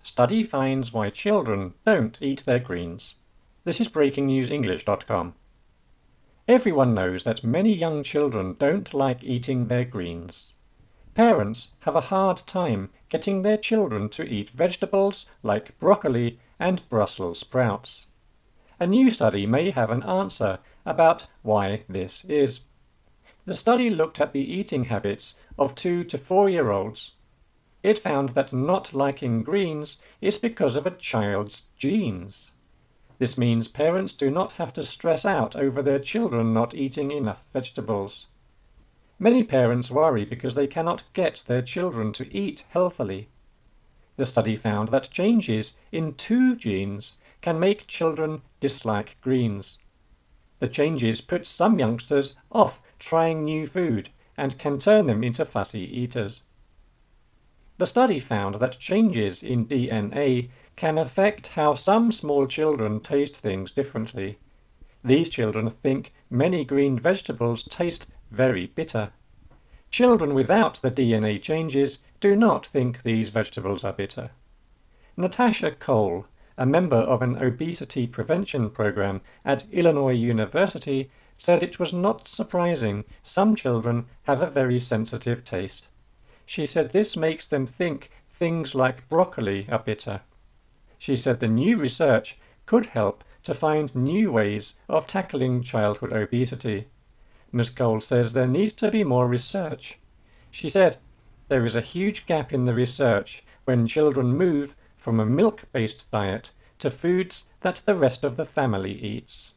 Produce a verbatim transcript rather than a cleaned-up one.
Study finds why children don't eat their greens. This is breaking news english dot com. Everyone knows that many young children don't like eating their greens. Parents have a hard time getting their children to eat vegetables like broccoli and Brussels sprouts. A new study may have an answer about why this is. The study looked at the eating habits of two to four-year-olds. It found that not liking greens is because of a child's genes. This means parents do not have to stress out over their children not eating enough vegetables. Many parents worry because they cannot get their children to eat healthily. The study found that changes in two genes can make children dislike greens. The changes put some youngsters off trying new food and can turn them into fussy eaters. The study found that changes in D N A can affect how some small children taste things differently. These children think many green vegetables taste very bitter. Children without the D N A changes do not think these vegetables are bitter. Natasha Cole, a member of an obesity prevention program at Illinois University, said it was not surprising some children have a very sensitive taste. She said this makes them think things like broccoli are bitter. She said the new research could help to find new ways of tackling childhood obesity. Miz Cole says there needs to be more research. She said, there is a huge gap in the research when children move from a milk-based diet to foods that the rest of the family eats.